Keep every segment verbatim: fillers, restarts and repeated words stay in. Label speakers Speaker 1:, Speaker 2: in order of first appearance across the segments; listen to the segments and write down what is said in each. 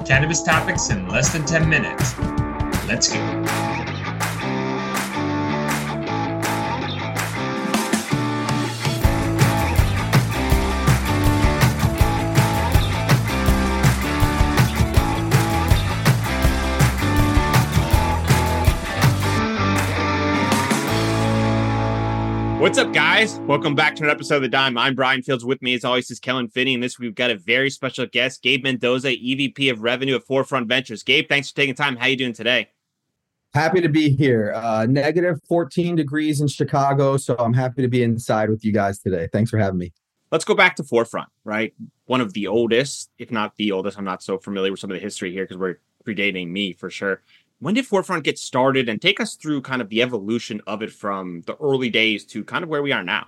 Speaker 1: Cannabis topics in less than ten minutes. Let's go.
Speaker 2: What's up, guys? Welcome back to another episode of The Dime. I'm Brian Fields. With me, as always, is Kellen Finney. And this week, we've got a very special guest, Gabe Mendoza, E V P of Revenue at Forefront Ventures. Gabe, thanks for taking time. How you doing today?
Speaker 3: Happy to be here. Uh, negative fourteen degrees in Chicago, so I'm happy to be inside with you guys today. Thanks for having me.
Speaker 2: Let's go back to Forefront, right? One of the oldest, if not the oldest. I'm not so familiar with some of the history here because we're predating me for sure. When did Forefront get started, and take us through kind of the evolution of it from the early days to kind of where we are now?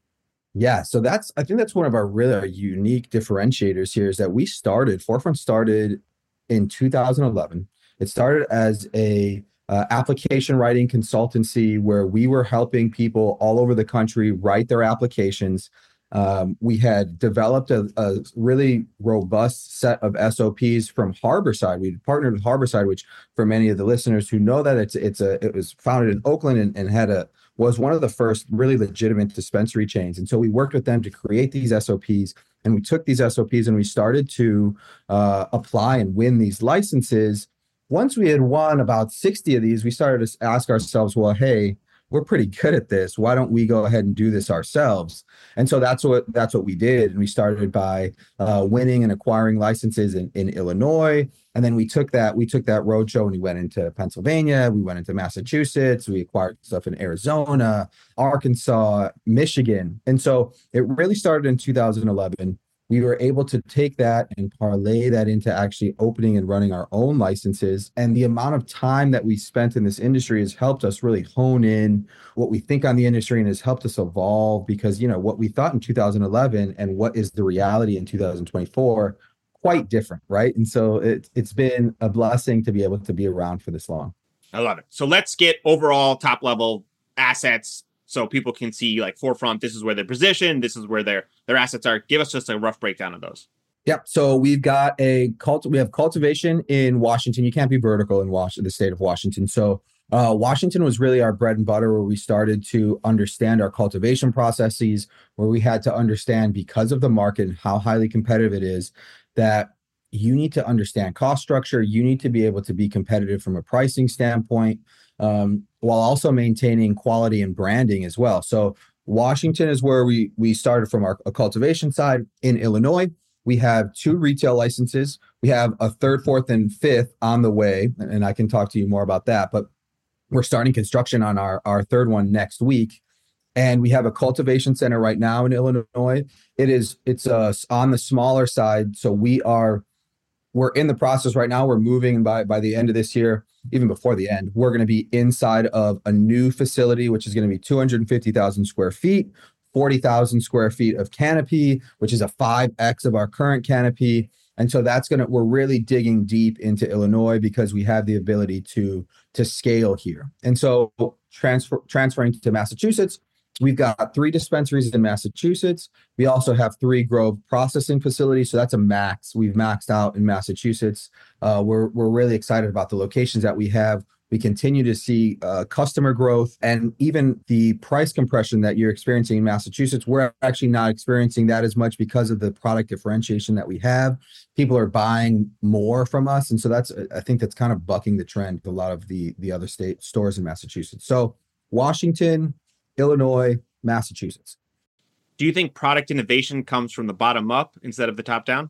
Speaker 3: Yeah, so that's I think that's one of our really unique differentiators here is that we started, Forefront started in two thousand eleven. It started as a uh, application writing consultancy where we were helping people all over the country write their applications. Um, we had developed a, a really robust set of S O Ps from Harborside. We partnered with Harborside, which for many of the listeners who know that it's it's a it was founded in Oakland and, and had a was one of the first really legitimate dispensary chains. And so we worked with them to create these S O Ps, and we took these S O Ps and we started to uh, apply and win these licenses. Once we had won about sixty of these, we started to ask ourselves, well, hey, we're pretty good at this. Why don't we go ahead and do this ourselves? And so that's what that's what we did. And we started by uh, winning and acquiring licenses in, in Illinois. And then we took that we took that roadshow and we went into Pennsylvania. We went into Massachusetts. We acquired stuff in Arizona, Arkansas, Michigan. And so it really started in two thousand eleven. We were able to take that and parlay that into actually opening and running our own licenses. And the amount of time that we spent in this industry has helped us really hone in what we think on the industry and has helped us evolve because, you know, what we thought in two thousand eleven and what is the reality in two thousand twenty-four, quite different, right? And so it, it's been a blessing to be able to be around for this long.
Speaker 2: I love it. So let's get overall top level assets so people can see like Forefront, this is where they're positioned, this is where their their assets are. Give us just a rough breakdown of those.
Speaker 3: Yep. So we've got a cult. We have cultivation in Washington. You can't be vertical in Washington, the state of Washington. So uh, Washington was really our bread and butter, where we started to understand our cultivation processes, where we had to understand because of the market and how highly competitive it is, that you need to understand cost structure. You need to be able to be competitive from a pricing standpoint, um, while also maintaining quality and branding as well. So Washington is where we we started from our cultivation side. In Illinois, we have two retail licenses. We have a third, fourth, and fifth on the way, and I can talk to you more about that. But we're starting construction on our, our third one next week. And we have a cultivation center right now in Illinois. It is it's uh, on the smaller side. So we are we're in the process right now. We're moving by by the end of this year, even before the end, we're going to be inside of a new facility, which is going to be two hundred fifty thousand square feet, forty thousand square feet of canopy, which is a five X of our current canopy. And so that's going to, we're really digging deep into Illinois because we have the ability to, to scale here. And so transfer, transferring to Massachusetts, we've got three dispensaries in Massachusetts. We also have three grow processing facilities. So that's a max. We've maxed out in Massachusetts. Uh, we're, we're really excited about the locations that we have. We continue to see uh, customer growth, and even the price compression that you're experiencing in Massachusetts, we're actually not experiencing that as much because of the product differentiation that we have. People are buying more from us. And so that's, I think that's kind of bucking the trend with a lot of the, the other state stores in Massachusetts. So Washington, Illinois, Massachusetts.
Speaker 2: Do you think product innovation comes from the bottom up instead of the top down?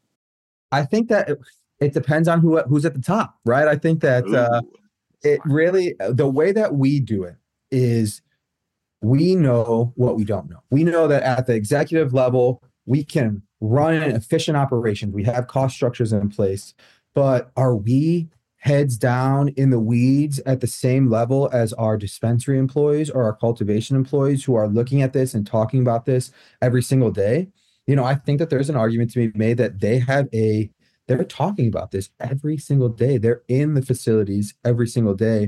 Speaker 3: I think that it, it depends on who who's at the top, right? I think that uh, it really, the way that we do it is we know what we don't know. We know that at the executive level, we can run an efficient operations. We have cost structures in place, but are we heads down in the weeds at the same level as our dispensary employees or our cultivation employees who are looking at this and talking about this every single day? You know, I think that there's an argument to be made that they have a, they're talking about this every single day. They're in the facilities every single day.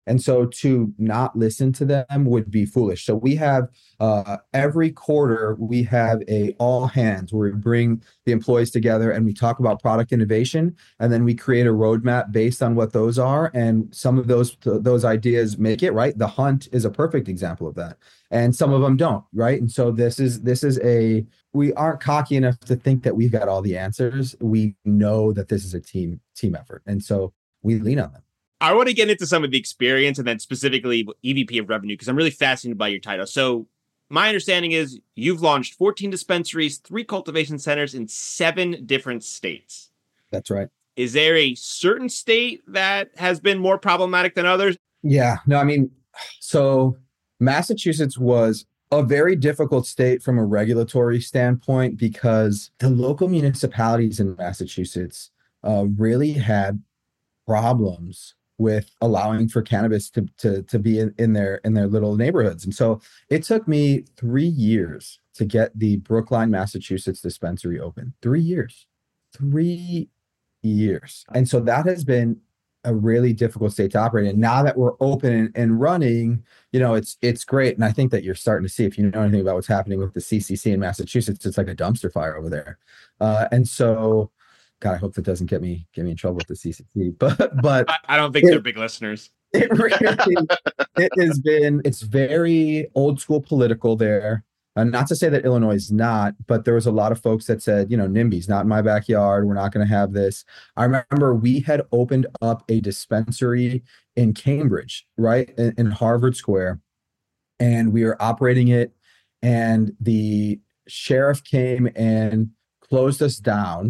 Speaker 3: And so to not listen to them would be foolish. So we have uh, every quarter, we have a all hands where we bring the employees together and we talk about product innovation. And then we create a roadmap based on what those are. And some of those, those ideas make it, right? The hunt is a perfect example of that. And some of them don't, right? And so this is, this is a, we aren't cocky enough to think that we've got all the answers. We know that this is a team, team effort. And so we lean on them.
Speaker 2: I want to get into some of the experience and then specifically E V P of revenue, because I'm really fascinated by your title. So my understanding is you've launched fourteen dispensaries, three cultivation centers in seven different states.
Speaker 3: That's right.
Speaker 2: Is there a certain state that has been more problematic than others?
Speaker 3: Yeah, no, I mean, so Massachusetts was a very difficult state from a regulatory standpoint because the local municipalities in Massachusetts uh, really had problems with allowing for cannabis to to to be in, in their in their little neighborhoods. And so it took me three years to get the Brookline, Massachusetts dispensary open. Three years. Three years. And so that has been a really difficult state to operate in. Now that we're open and, and running, you know, it's it's great. And I think that you're starting to see, if you know anything about what's happening with the C C C in Massachusetts, it's like a dumpster fire over there. Uh, and so God, I hope that doesn't get me get me in trouble with the C C C. But but
Speaker 2: I, I don't think it, they're big listeners.
Speaker 3: It really it has been it's very old school political there. And not to say that Illinois is not, but there was a lot of folks that said, you know, NIMBY's not in my backyard. We're not going to have this. I remember we had opened up a dispensary in Cambridge, right, in, in Harvard Square, and we were operating it, and the sheriff came and closed us down.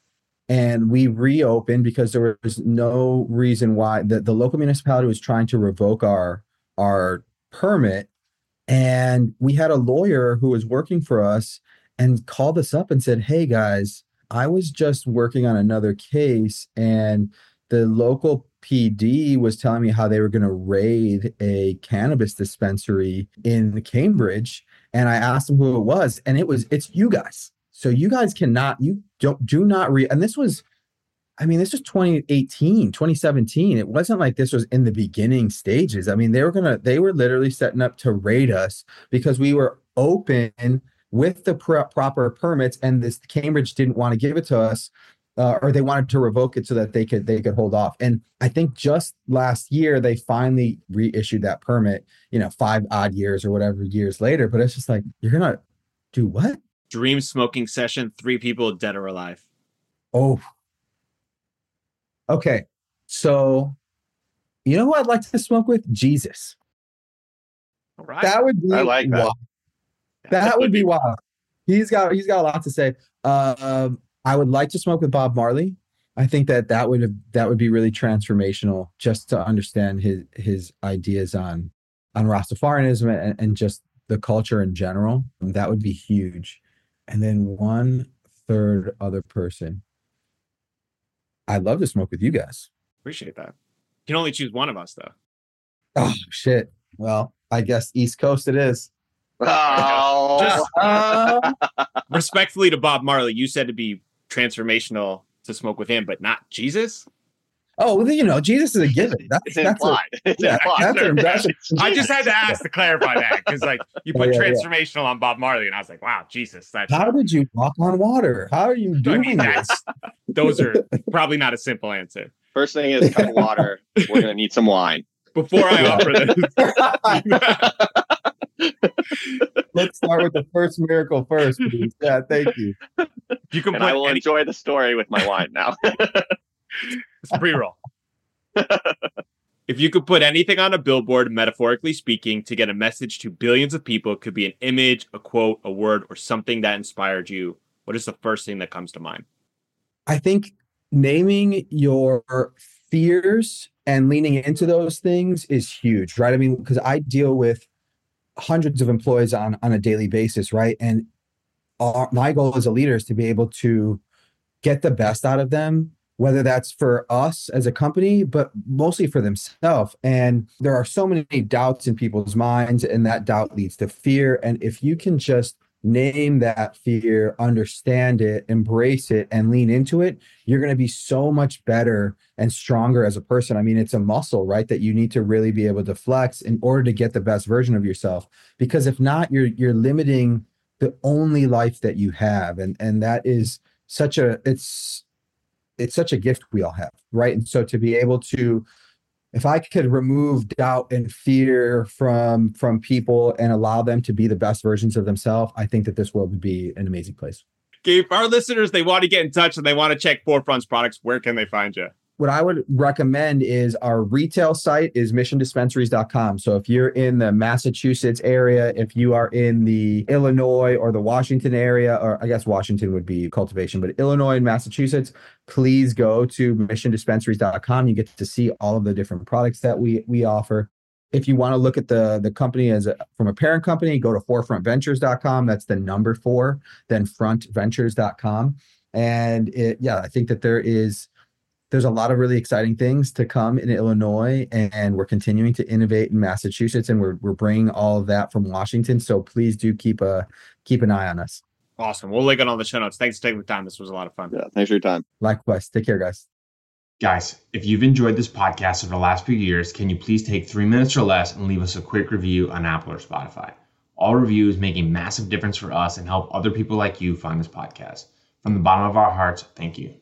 Speaker 3: And we reopened because there was no reason why the, the local municipality was trying to revoke our our permit. And we had a lawyer who was working for us and called us up and said, hey guys, I was just working on another case and the local P D was telling me how they were going to raid a cannabis dispensary in Cambridge. And I asked them who it was, and it was, it's you guys. So you guys cannot, you don't, do not read. And this was, I mean, this was twenty eighteen, twenty seventeen. It wasn't like this was in the beginning stages. I mean, they were going to, they were literally setting up to raid us because we were open with the pr- proper permits, and this Cambridge didn't want to give it to us, uh, or they wanted to revoke it so that they could, they could hold off. And I think just last year, they finally reissued that permit, you know, five odd years or whatever years later. But it's just like, you're going to do what?
Speaker 2: Dream smoking session, three people dead or alive.
Speaker 3: Oh, okay. So, you know who I'd like to smoke with? Jesus.
Speaker 2: All right.
Speaker 3: That would be
Speaker 4: I like that.
Speaker 3: wild. That would be wild. He's got he's got a lot to say. Uh, um, I would like to smoke with Bob Marley. I think that that would have, that would be really transformational, just to understand his his ideas on on Rastafarianism and, and just the culture in general. That would be huge. And then one third other person. I'd love to smoke with you guys.
Speaker 2: Appreciate that. You can only choose one of us, though.
Speaker 3: Oh, shit. Well, I guess East Coast it is.
Speaker 4: Oh,
Speaker 2: Just-
Speaker 3: Uh,
Speaker 2: Respectfully to Bob Marley, you said to be transformational to smoke with him, but not Jesus?
Speaker 3: oh, well, you know, Jesus is a given. That's,
Speaker 4: it's
Speaker 3: that's a,
Speaker 4: implied. It's
Speaker 3: yeah,
Speaker 4: implied.
Speaker 3: that's a, that's a,
Speaker 2: I just had to ask to clarify that because, like, you put
Speaker 3: Yeah, yeah, yeah.
Speaker 2: transformational on Bob Marley, and I was like, "Wow, Jesus!" That's,
Speaker 3: how did you walk on water? How are you
Speaker 2: I
Speaker 3: doing
Speaker 2: mean,
Speaker 3: this?
Speaker 2: that's those are probably not a simple answer.
Speaker 4: First thing is cup of water. We're gonna need some wine.
Speaker 2: Before I
Speaker 3: Yeah.
Speaker 2: offer this,
Speaker 3: Let's start with the first miracle first, please. Yeah, thank you.
Speaker 2: you can
Speaker 4: And I
Speaker 2: put
Speaker 4: will
Speaker 2: any,
Speaker 4: enjoy the story with my wine now.
Speaker 2: it's a pre-roll. If you could put anything on a billboard, metaphorically speaking, to get a message to billions of people, it could be an image, a quote, a word, or something that inspired you. What is the first thing that comes to mind?
Speaker 3: I think naming your fears and leaning into those things is huge, right? I mean, because I deal with hundreds of employees on, on a daily basis, right? And our, my goal as a leader is to be able to get the best out of them, whether that's for us as a company, but mostly for themselves. And there are so many doubts in people's minds, and that doubt leads to fear. And if you can just name that fear, understand it, embrace it, and lean into it, you're going to be so much better and stronger as a person. I mean, it's a muscle, right? That you need to really be able to flex in order to get the best version of yourself. Because if not, you're you're limiting the only life that you have. And and that is such a, it's it's such a gift we all have, right? And so to be able to, if I could remove doubt and fear from from people and allow them to be the best versions of themselves, I think that this world would be an amazing place.
Speaker 2: If our listeners, they want to get in touch and they want to check Forefront's products, where can they find you?
Speaker 3: What I would recommend is our retail site is mission dispensaries dot com. So if you're in the Massachusetts area, if you are in the Illinois or the Washington area, or I guess Washington would be cultivation, but Illinois and Massachusetts, please go to mission dispensaries dot com. You get to see all of the different products that we we offer. If you want to look at the, the company as a, from a parent company, go to forefront ventures dot com. That's the number four, then front ventures dot com. And it, yeah, I think that there is There's a lot of really exciting things to come in Illinois, and we're continuing to innovate in Massachusetts, and we're we're bringing all of that from Washington. So please do keep a keep an eye on us.
Speaker 2: Awesome. We'll link it on the show notes. Thanks for taking the time. This was a lot of fun.
Speaker 4: Yeah, thanks for your time.
Speaker 3: Likewise. Take care, guys.
Speaker 1: Guys, if you've enjoyed this podcast over the last few years, can you please take three minutes or less and leave us a quick review on Apple or Spotify? All reviews make a massive difference for us and help other people like you find this podcast. From the bottom of our hearts, thank you.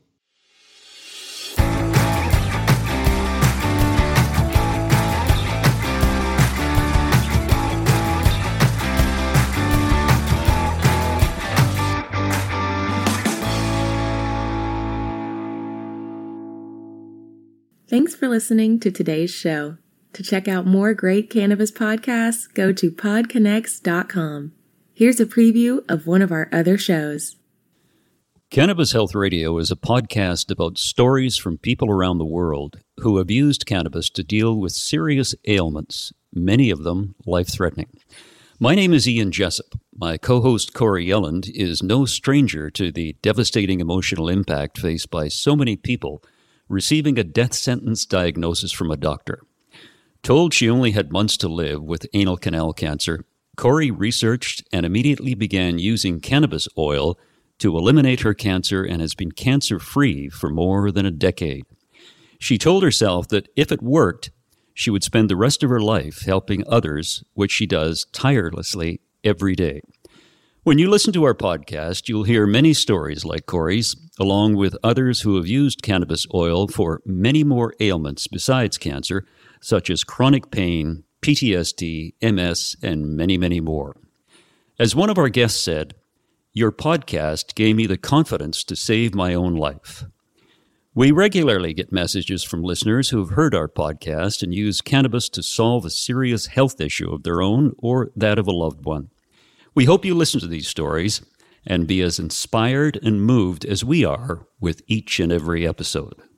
Speaker 5: Thanks for listening to today's show. To check out more great cannabis podcasts, go to pod connects dot com. Here's a preview of one of our other shows.
Speaker 6: Cannabis Health Radio is a podcast about stories from people around the world who have used cannabis to deal with serious ailments, many of them life-threatening. My name is Ian Jessup. My co-host Corey Yelland is no stranger to the devastating emotional impact faced by so many people receiving a death sentence diagnosis from a doctor. Told she only had months to live with anal canal cancer, Corey researched and immediately began using cannabis oil to eliminate her cancer and has been cancer-free for more than a decade. She told herself that if it worked, she would spend the rest of her life helping others, which she does tirelessly every day. When you listen to our podcast, you'll hear many stories like Corey's, along with others who have used cannabis oil for many more ailments besides cancer, such as chronic pain, P T S D, M S, and many, many more. As one of our guests said, "Your podcast gave me the confidence to save my own life." We regularly get messages from listeners who have heard our podcast and use cannabis to solve a serious health issue of their own or that of a loved one. We hope you listen to these stories and be as inspired and moved as we are with each and every episode.